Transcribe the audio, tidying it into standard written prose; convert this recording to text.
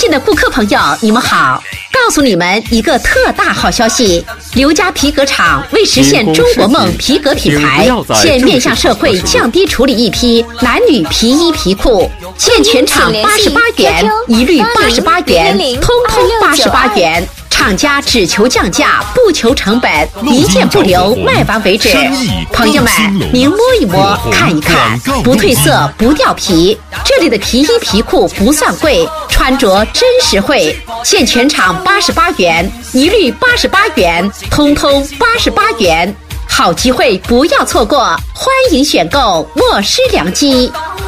亲的顾客朋友，你们好！告诉你们一个特大好消息，刘家皮革厂为实现中国梦皮革品牌，现面向社会降低处理一批男女皮衣皮裤，现全场88元，一律88元，通通88元。厂家只求降价，不求成本，一件不留，卖完为止。朋友们，您摸一摸，看一看，不褪色，不掉皮。这里的皮衣皮裤不算贵，穿着真实惠。现全场88元，一律88元，通通88元。好机会不要错过，欢迎选购，莫失良机。